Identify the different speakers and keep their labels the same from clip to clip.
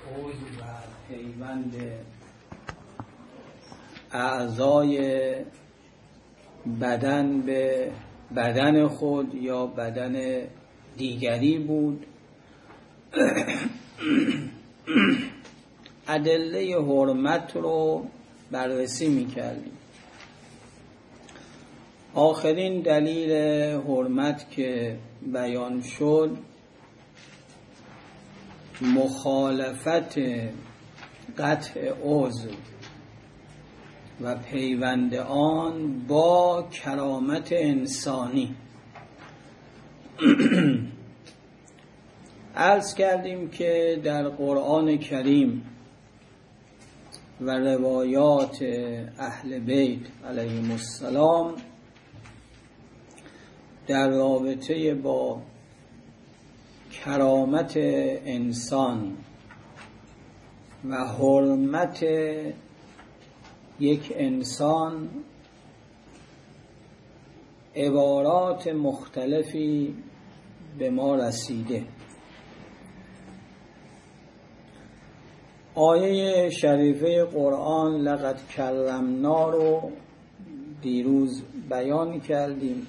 Speaker 1: اوج و پیوند اعضای بدن به بدن خود یا بدن دیگری بود. ادله حرمت رو بررسی می‌کردیم. آخرین دلیل حرمت که بیان شد مخالفت قطع عضو و پیوند آن با کرامت انسانی. عرض کردیم که در قرآن کریم و روایات اهل بیت علیهم السلام در رابطه با کرامت انسان و حرمت یک انسان عبارات مختلفی به ما رسیده. آیه شریفه قرآن لقد کرمنا رو دیروز بیان کردیم.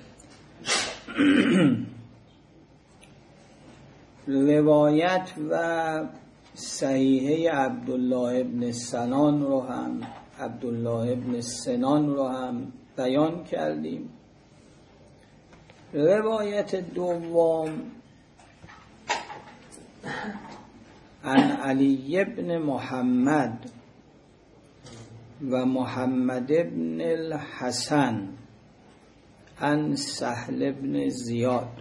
Speaker 1: روایت و صحیحه عبدالله ابن سنان رو هم بیان کردیم. روایت دوم عن علی ابن محمد و محمد ابن الحسن عن سهل ابن زیاد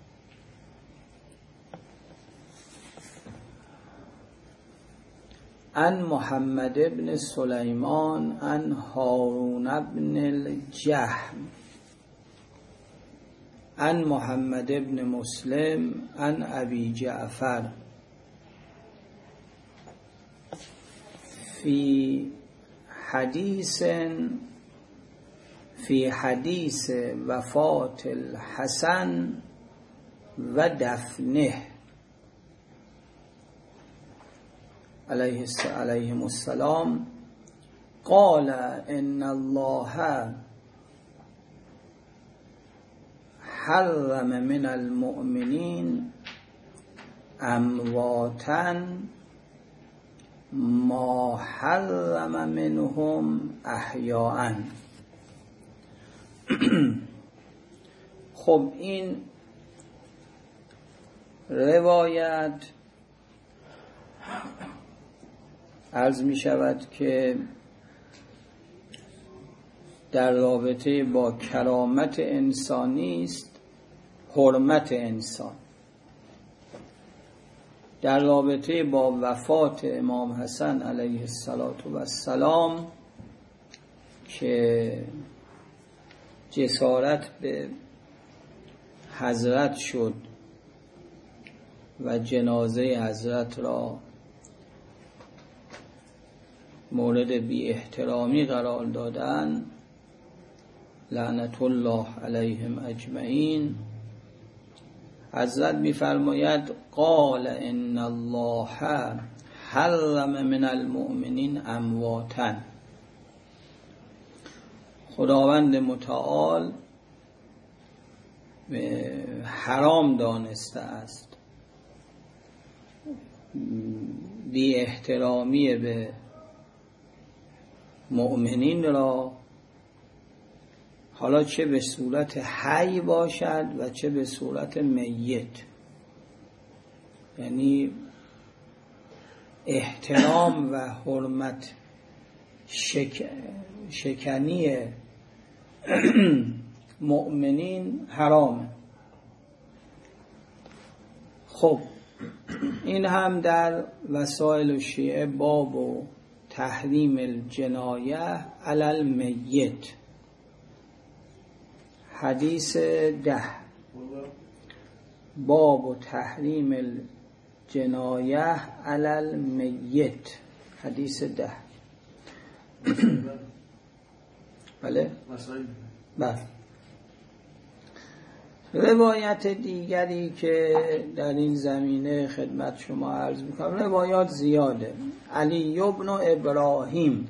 Speaker 1: عن محمد ابن سلیمان عن هارون ابن الجهم عن محمد ابن مسلم عن ابی جعفر فی حدیث وفات الحسن و دفنه علیهم السلام قال ان الله حرم من المؤمنین امواتا ما حرم منهم احیاء. خب این روایت عرض می شود که در رابطه با کرامت انسانی است، حرمت انسان. در رابطه با وفات امام حسن علیه السلام که جسارت به حضرت شد و جنازه حضرت را مورد بی احترامی قرار دادن لعنت الله علیهم اجمعین. حضرت می‌فرماید قال ان الله حرم من المؤمنین امواتا. خداوند متعال حرام دانسته است بی احترامی به مؤمنین را، حالا چه به صورت حی باشد و چه به صورت میت. یعنی احترام و حرمت شکنی مؤمنین حرامه. خب این هم در وسائل شیعه باب و تحریم الجنایه علی المیت. حدیث 10 باب و تحریم الجنایه علی المیت. حدیث 10 بله. روایت دیگری که در این زمینه خدمت شما عرض میکنم، روایات زیاده. علی بن ابراهیم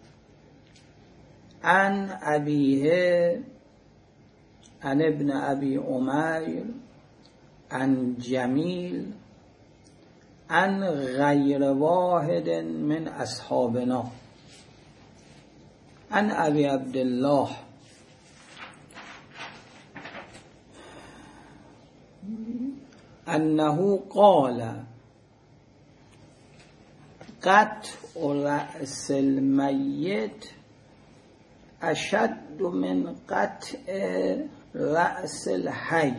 Speaker 1: عن ابیه عن ابن ابی عمیر عن جمیل عن غیر واحد من اصحابنا عن ابی عبدالله انه قال قطع رأس المیت اشد من قطع رأس الحی.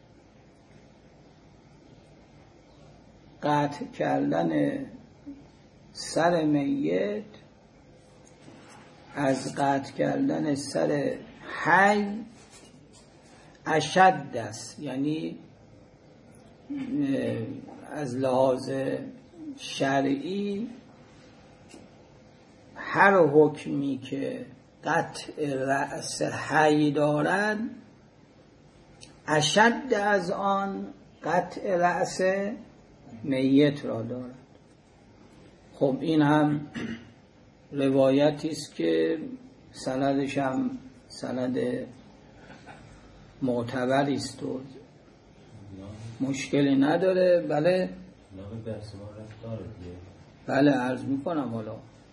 Speaker 1: قطع کردن سر میت از قطع کردن سر حی اشد است، یعنی از لحاظ شرعی هر حکمی که قطع رأس حی دارد اشد از آن قطع رأس میت را دارد. خب این هم روایتی است که سندش هم سند معتبری است و مشکلی نداره. بله بله عرض میکنم. حالا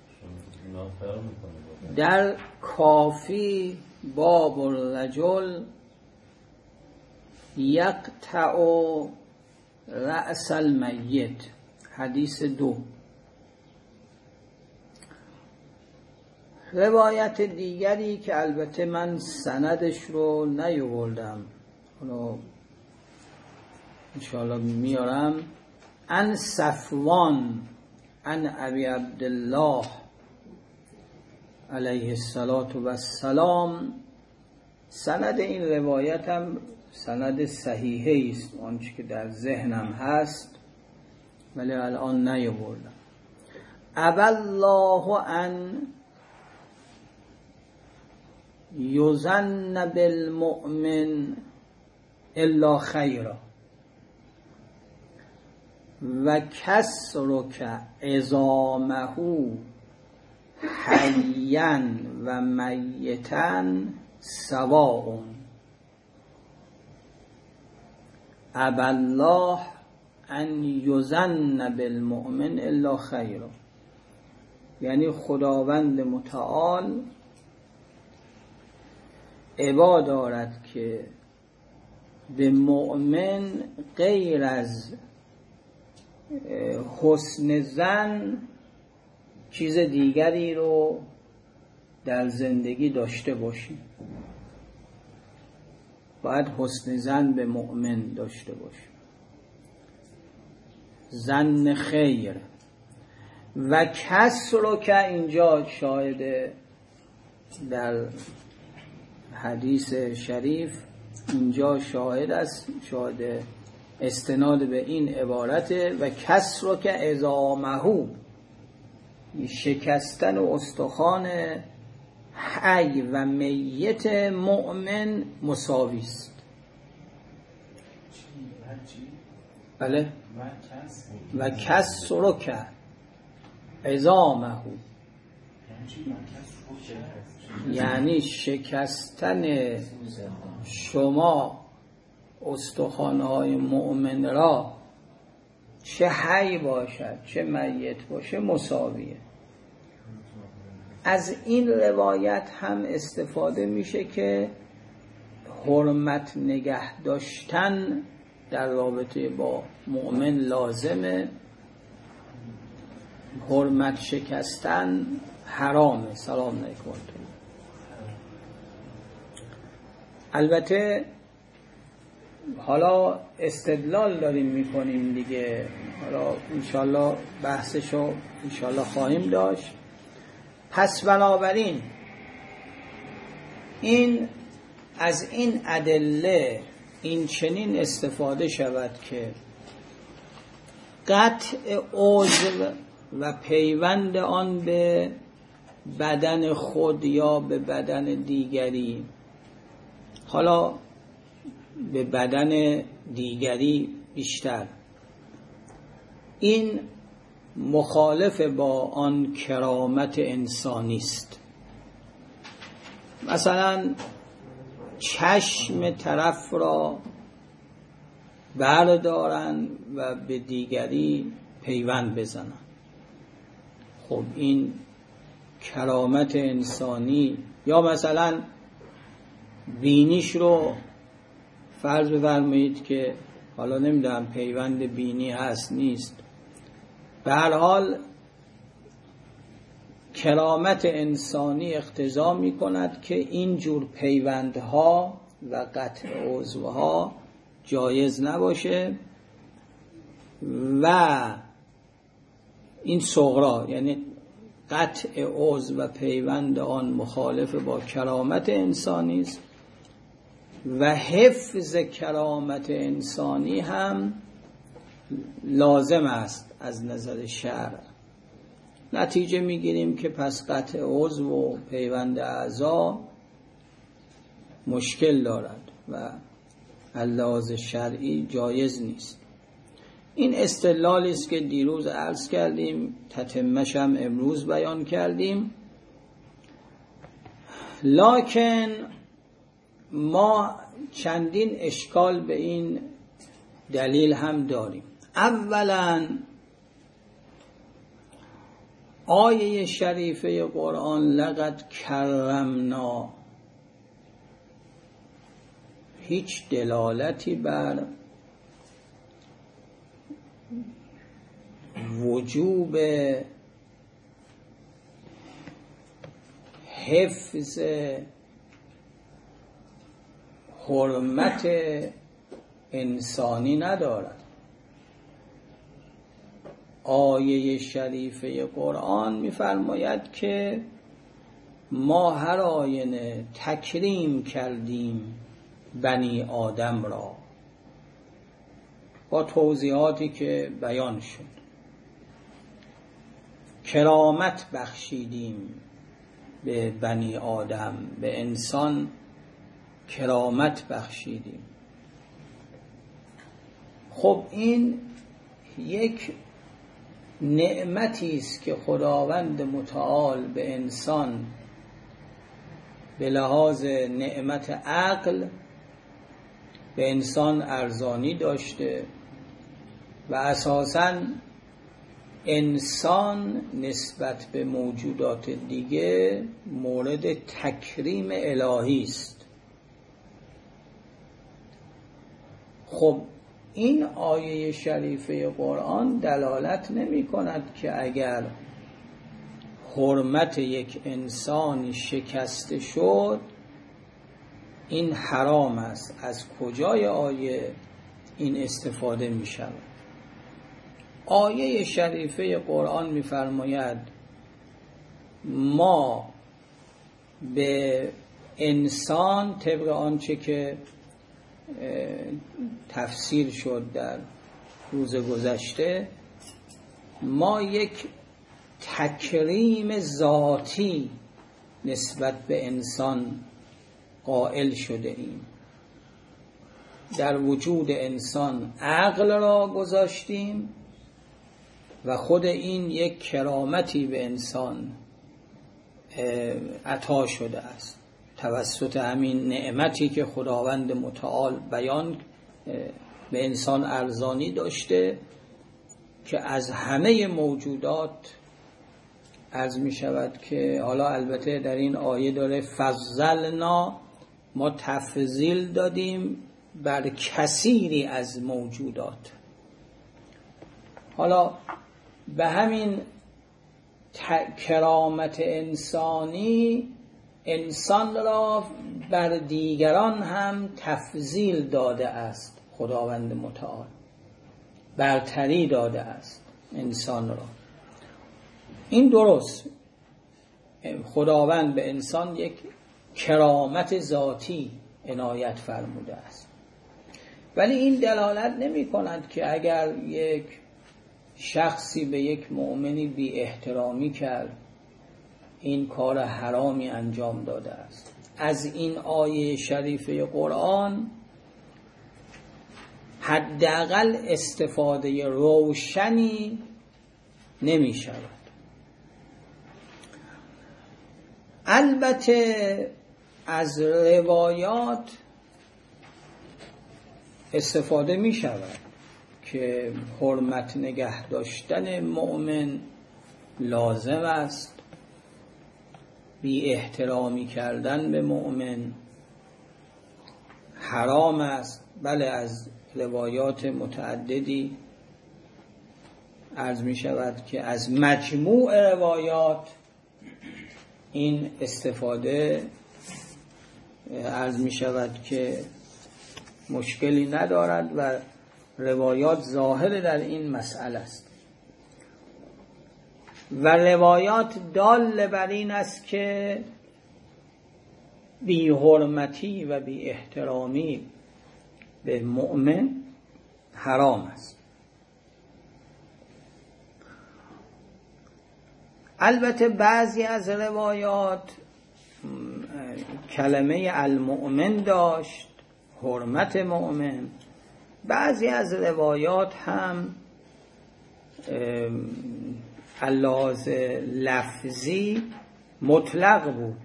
Speaker 1: در کافی باب الرجل یقطع رأس المیت، حدیث 2. روایت دیگری که البته من سندش رو نیاوردم، حالا انشاءالله میارم، عن صفوان عن ابی عبدالله علیه السلام. سند این روایت هم سند صحیحی است، آنچه که در ذهنم هست ولی الان نیاوردم. ابی الله ان یظن بالمؤمن الا خیرا و کسرک عظامه حیا و میتا سواء. ابی الله ان یظن بالمؤمن الا خیرا، یعنی خداوند متعال ابا دارد که به مؤمن غیر از حسن ظن چیز دیگری رو در زندگی داشته باشیم. باید حسن ظن به مؤمن داشته باشیم، ظن خیر. و کس رو که اینجا شاهد در حدیث شریف اینجا شاهد است، شاهد استناد به این عبارته. و کسر که عظامه، شکستن استخوان حی و میت مؤمن مساوی است. بله. و کسر که عظامه یعنی شکستن شما استخوان‌های مؤمن را، چه حی باشد چه میت باشه، مساویه. از این روایت هم استفاده میشه که حرمت نگه داشتن در رابطه با مؤمن لازمه، حرمت شکستن حرامه. سلام علیکم. البته حالا استدلال داریم میکنیم دیگه، حالا انشالله بحثشو انشالله خواهیم داشت. پس بنابراین این از این ادله این چنین استفاده شود که قطع عضو و پیوند آن به بدن خود یا به بدن دیگری، حالا به بدن دیگری بیشتر. این مخالف با آن کرامت انسانی است. مثلا چشم طرف را بردارن و به دیگری پیوند بزنن. خب این کرامت انسانی. یا مثلا بینیش رو فرض بفرمایید که حالا نمیدونم پیوند بینی هست نیست، به هر حال کرامت انسانی اقتضا می کند که این جور پیوندها و قطع عضوها جایز نباشه و این صغرا یعنی قطع عضو و پیوند آن مخالف با کرامت انسانی است و حفظ کرامت انسانی هم لازم است از نظر شرع. نتیجه میگیریم که پس قطع عضو و پیوند اعضا مشکل دارد و لحاظ شرعی جایز نیست. این استدلالی است که دیروز عرض کردیم، تتمه‌اش هم امروز بیان کردیم. لکن ما چندین اشکال به این دلیل هم داریم. اولا آیه شریفه قرآن لقد کرمنا هیچ دلالتی بر وجوب حفظ حرمت انسانی ندارد. آیه شریفه قرآن می‌فرماید که ما هر آینه تکریم کردیم بنی آدم را، با توضیحاتی که بیان شد. کرامت بخشیدیم به بنی آدم، به انسان کرامت بخشیدیم. خب این یک نعمتی است که خداوند متعال به انسان به لحاظ نعمت عقل به انسان ارزانی داشته و اساساً انسان نسبت به موجودات دیگه مورد تکریم الهی است. خب این آیه شریفه قرآن دلالت نمی کند که اگر حرمت یک انسان شکسته شد این حرام است. از کجای آیه این استفاده می شود؟ آیه شریفه قرآن می فرماید ما به انسان طبق آنچه که تفسیر شد در روز گذشته، ما یک تکریم ذاتی نسبت به انسان قائل شده ایم. در وجود انسان عقل را گذاشتیم و خود این یک کرامتی به انسان عطا شده است توسط همین نعمتی که خداوند متعال بیان به انسان ارزانی داشته که از همه موجودات عرض می شود که حالا البته در این آیه داره فضلنا، ما تفضیل دادیم بر کثیری از موجودات. حالا به همین کرامت انسانی انسان را بر دیگران هم تفضیل داده است. خداوند متعال برتری داده است انسان را. این درست، خداوند به انسان یک کرامت ذاتی عنایت فرموده است، ولی این دلالت نمی کند که اگر یک شخصی به یک مؤمنی بی احترامی کرد این کار حرامی انجام داده است. از این آیه شریفه قرآن حداقل استفاده روشنی نمی شود. البته از روایات استفاده می شود که حرمت نگه داشتن مؤمن لازم است، بی احترامی کردن به مؤمن حرام است. بله، از روایات متعددی عرض می شود که از مجموع روایات این استفاده عرض می شود که مشکلی ندارد و روایات ظاهر در این مسئله است و روایات دال بر این است که بی حرمتی و بی احترامی به مؤمن حرام است. البته بعضی از روایات کلمه المؤمن داشت، حرمت مؤمن. بعضی از روایات هم اللحاظ لفظی مطلق بود،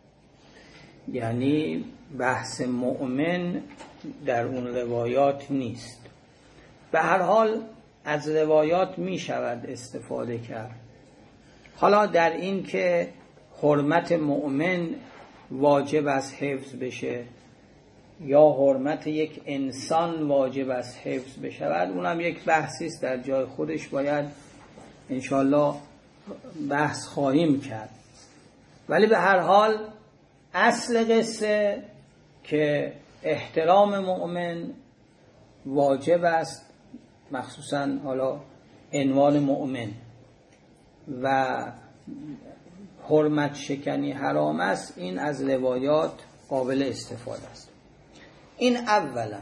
Speaker 1: یعنی بحث مؤمن در اون روایات نیست. به هر حال از روایات می شود استفاده کرد. حالا در این که حرمت مؤمن واجب است حفظ بشه یا حرمت یک انسان واجب است حفظ بشود، اونم یک بحثی است در جای خودش، باید انشالله بحث خواهیم کرد. ولی به هر حال اصل قصه که احترام مؤمن واجب است، مخصوصا حالا عنوان مؤمن، و حرمت شکنی حرام است. این از روایات قابل استفاده است. این اولا.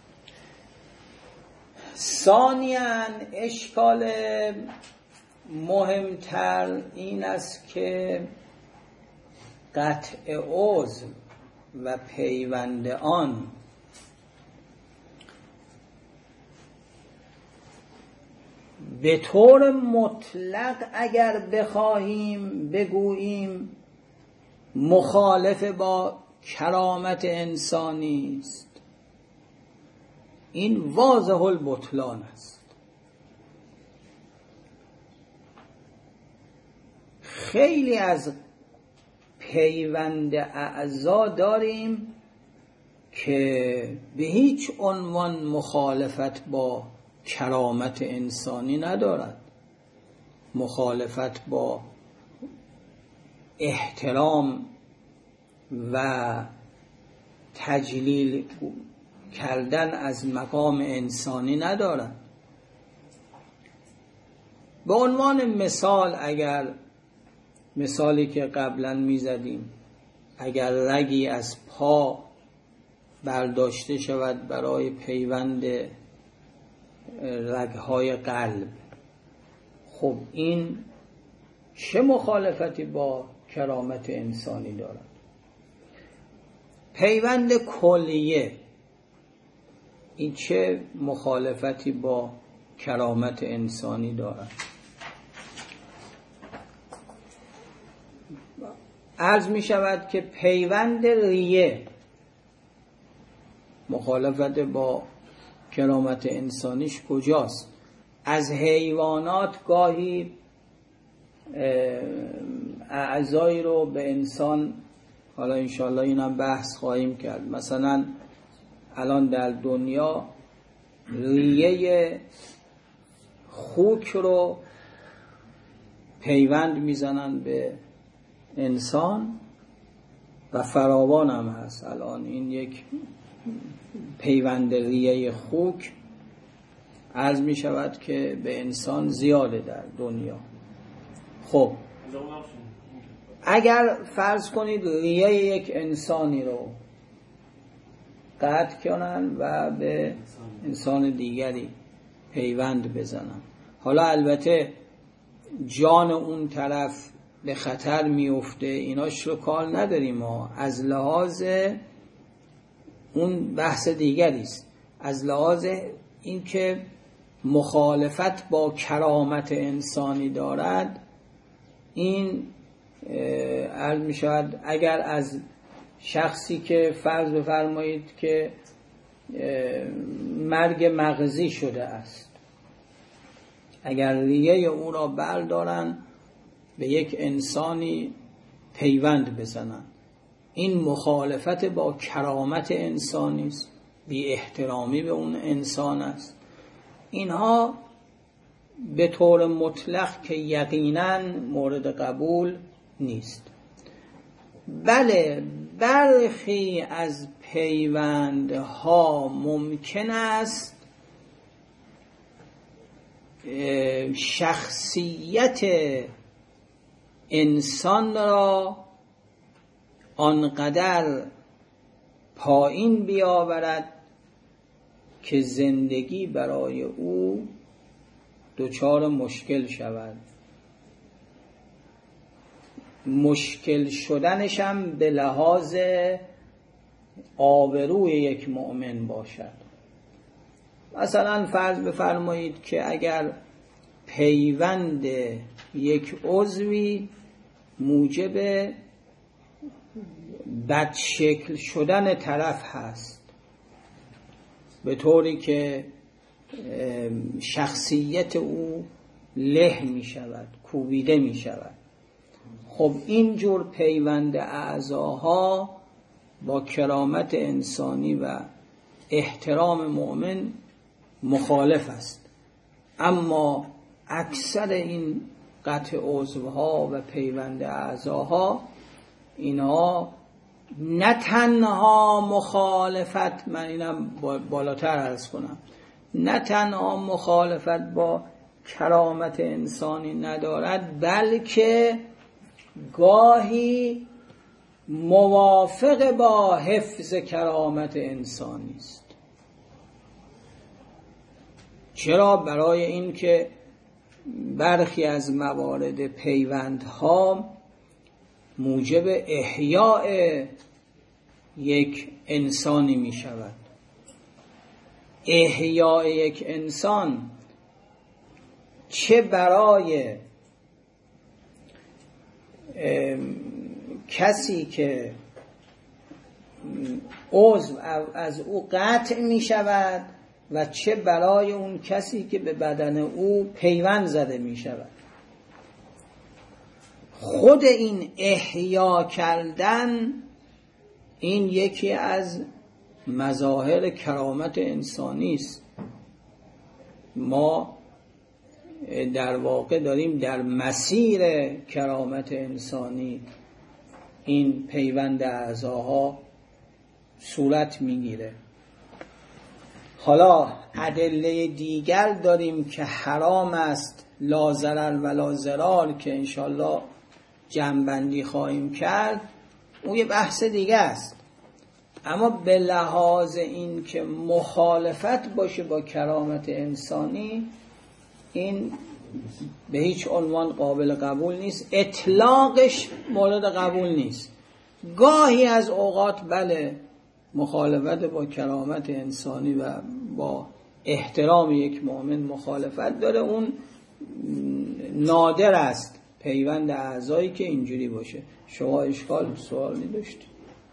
Speaker 1: ثانیاً اشکال مهمتر این است که قطع عضو و پیوند آن به طور مطلق اگر بخواهیم بگوییم مخالف با کرامت انسانی است، این واضح البطلان است. خیلی از پیوند اعضا داریم که به هیچ عنوان مخالفت با کرامت انسانی ندارد، مخالفت با احترام و تجلیل کردن از مقام انسانی ندارد. به عنوان مثال، اگر مثالی که قبلا می‌زدیم، اگر رگی از پا برداشته شود برای پیوند رگ‌های قلب، خب این چه مخالفتی با کرامت انسانی دارد؟ پیوند کلیه، این چه مخالفتی با کرامت انسانی دارد؟ عرض می شود که پیوند ریه مخالفت با کرامت انسانیش کجاست؟ از حیوانات گاهی اعضایی رو به انسان، حالا انشالله اینم بحث خواهیم کرد، مثلا الان در دنیا ریه خوک رو پیوند میزنن به انسان و فراوان هم هست. الان این یک پیوند ریه خوک عرض می شود که به انسان زیاده در دنیا. خب اگر فرض کنید ریه یک انسانی رو قطع کنن و به انسان دیگری پیوند بزنن، حالا البته جان اون طرف به خطر میفته، ایناش رو کار نداریم ما، از لحاظ اون بحث دیگری است. از لحاظ اینکه مخالفت با کرامت انسانی دارد، این عرض می شود اگر از شخصی که فرض بفرمایید که مرگ مغزی شده است، اگر ریه او را بردارن به یک انسانی پیوند بزنن، این مخالفت با کرامت انسانی است، بی احترامی به اون انسان است. اینها به طور مطلق که یقیناً مورد قبول نیست. بله، برخی از پیوندها ممکن است شخصیت انسان را آنقدر پایین بیاورد که زندگی برای او دچار مشکل شود. مشکل شدنش هم به لحاظ آبروی یک مؤمن باشد. مثلا فرض بفرمایید که اگر پیوند یک عضوی موجب بدشکل شدن طرف هست، به طوری که شخصیت او له می شود، کوبیده می شود، خب اینجور پیوند اعضاها با کرامت انسانی و احترام مؤمن مخالف است. اما اکثر این قطع عضوها و پیوند اعضاها، اینها نه تنها مخالفت، من اینم بالاتر عرض کنم، نه تنها مخالفت با کرامت انسانی ندارد، بلکه گاهی موافق با حفظ کرامت انسانی است. چرا؟ برای این که برخی از موارد پیوندها موجب احیاء یک انسانی می شود. احیاء یک انسان چه برای کسی که عضو از او قطع می شود و چه برای اون کسی که به بدن او پیوند زده می شود. خود این احیا کردن، این یکی از مظاهر کرامت انسانی است. ما در واقع داریم در مسیر کرامت انسانی این پیوند اعضاها صورت میگیره. حالا ادله دیگر داریم که حرام است، لا ضرر ولا ضرار، که انشالله جمع‌بندی خواهیم کرد، اون یه بحث دیگه است. اما به لحاظ این که مخالفت باشه با کرامت انسانی، این به هیچ عنوان قابل قبول نیست، اطلاقش مورد قبول نیست. گاهی از اوقات بله، مخالفت با کرامت انسانی و با احترام یک مؤمن مخالفت داره، اون نادر است پیوند اعضایی که اینجوری باشه. شما اشکال سوالی داشتی؟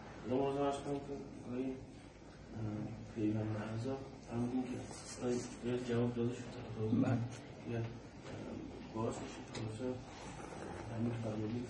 Speaker 1: پیوند اعضا همون که جواب داده شد یا باعث شد که همین فرمودی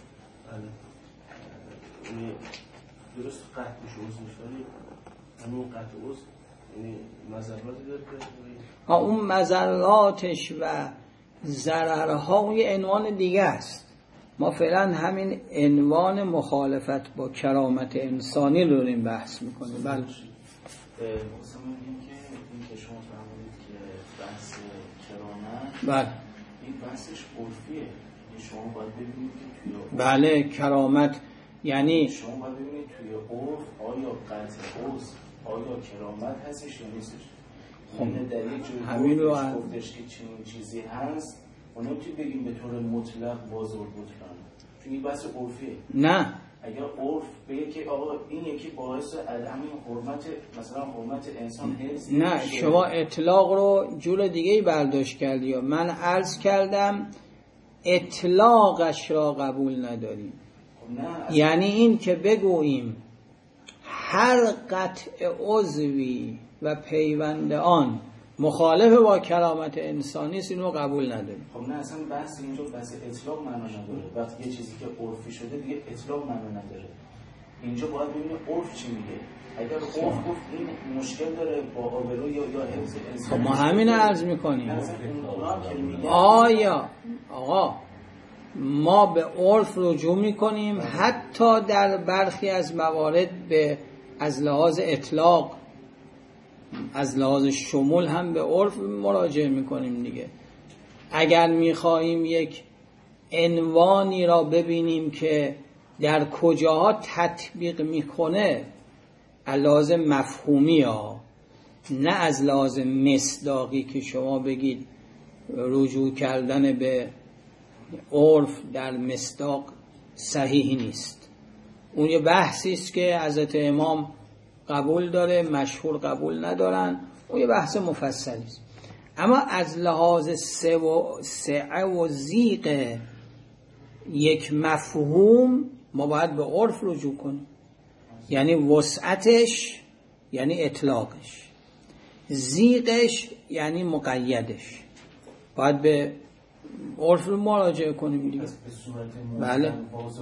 Speaker 1: درست قطع میشه عضوش، ولی همون قطع عضو یعنی مضراتی داره که اون مضراتش و ضررها اون یه عنوان دیگه است. ما فعلا همین عنوان مخالفت با کرامت انسانی رو داریم بحث میکنیم. بله
Speaker 2: مثلا این که شما فرمودید که بحث کرامت، بله این بحثش عرفیه، شما باید ببینید که توی
Speaker 1: بله کرامت یعنی
Speaker 2: شما باید ببینید توی عرف آیا قطع عضو آیا کرامت هستش یا نیستش. خب در یک جوری همین رو گفتش که چنین چیزی هست، ما نمیتونیم بگیم به طور مطلق واضح بطلان، چون این بحث عرفیه.
Speaker 1: نه،
Speaker 2: اگر عرف بگه که آقا این یکی باعث عدم حرمت مثلا حرمت انسان حفظ
Speaker 1: نه، شما اطلاق رو جور دیگه برداشت کردی. من عرض کردم اطلاقش را قبول نداریم. یعنی این که بگوییم هر قطع عضوی و پیوند آن مخالف با کرامت انسانی است، اینو قبول نداریم.
Speaker 2: خب نه، اصلا بحث اینجا بحث اطلاق معنا نداره. وقتی یه چیزی که عرفی شده دیگه اطلاق معنا نداره. اینجا باید ببینیم عرف چی میگه. اگر عرف گفت این مشکل داره با آبرو یا حفظ انسان،
Speaker 1: خب ما همین عرض میکنیم. آقا ما به عرف رجوع میکنیم، حتی در برخی از موارد به از لحاظ اطلاق، از لحاظ شمول هم به عرف مراجعه میکنیم دیگه. اگر میخواییم یک عنوانی را ببینیم که در کجاها تطبیق میکنه، از لحاظ مفهومی ها، نه از لحاظ مصداقی که شما بگید رجوع کردن به عرف در مصداق صحیح نیست. اون یه بحثی است که حضرت امام قبول داره، مشهور قبول ندارن، اون یه بحث مفصلی است. اما از لحاظ سعه و ضیق یک مفهوم ما باید به عرف رجوع کنیم. یعنی وسعتش یعنی اطلاقش، ضیقش یعنی مقیدش، باید به عرف مراجعه کنیم دیگه. بله.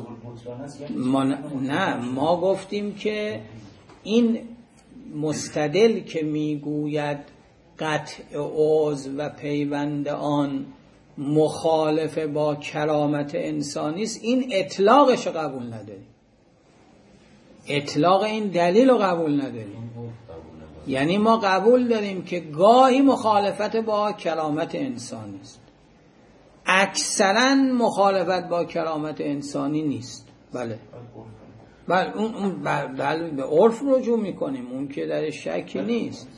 Speaker 1: ما گفتیم که این مستدل که میگوید قطع عضو و پیوند آن مخالف با کرامت انسانی است، این اطلاقش رو قبول نداریم. اطلاق این دلیل رو قبول نداریم. یعنی ما قبول داریم که گاهی مخالفت با کرامت انسانی است، اکثرا مخالفت با کرامت انسانی نیست. بله اون بله به عرف رجوع میکنیم، اون که در شکی نیست.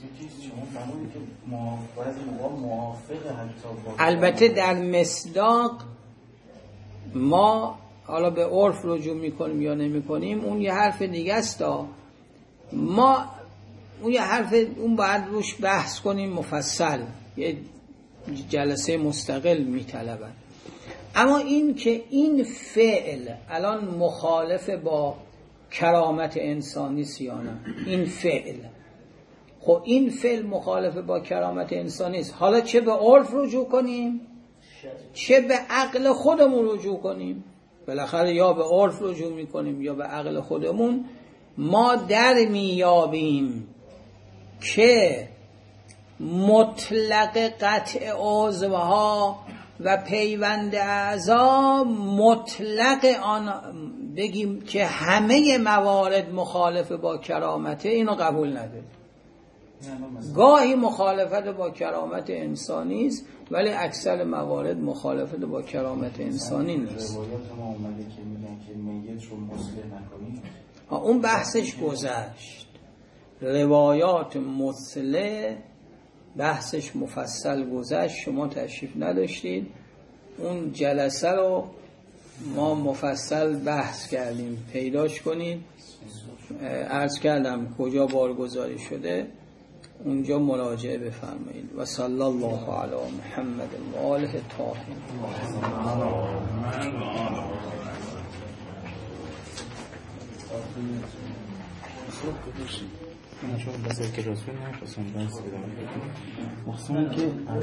Speaker 1: البته در مصداق ما حالا به عرف رجوع میکنیم یا نمیکنیم اون یه حرف دیگه است. ما اون یه حرف اون باید روش بحث کنیم مفصل، یه جلسه مستقل میطلبن. اما این که این فعل الان مخالف با کرامت انسانی است یا نه، این فعل، خب این فعل مخالف با کرامت انسانی است، حالا چه به عرف رجوع کنیم چه به عقل خودمون رجوع کنیم، بالاخره یا به عرف رجوع میکنیم یا به عقل خودمون، ما در میابیم که مطلق قطع عضوها و پیوند اعضا، مطلق آن بگیم که همه موارد مخالف با کرامته، اینو قبول نداریم. گاهی مخالفت با کرامت انسانی است ولی اکثر موارد مخالفت با کرامت انسانی نیست.
Speaker 2: روایات ما اومده که میگن که میت رو مسلح نکنید،
Speaker 1: اون بحثش گذشت. روایات مسلح بحثش مفصل گذشت، شما تشریف نداشتید. اون جلسه رو ما مفصل بحث کردیم، پیداش کنید. عرض کردم کجا بارگذاری شده، اونجا مراجعه بفرمایید. و صلی الله علی محمد و آله الطاهرین.
Speaker 2: چون بسیار که رسول نمیخواستم بحث بدم، مخصوصا که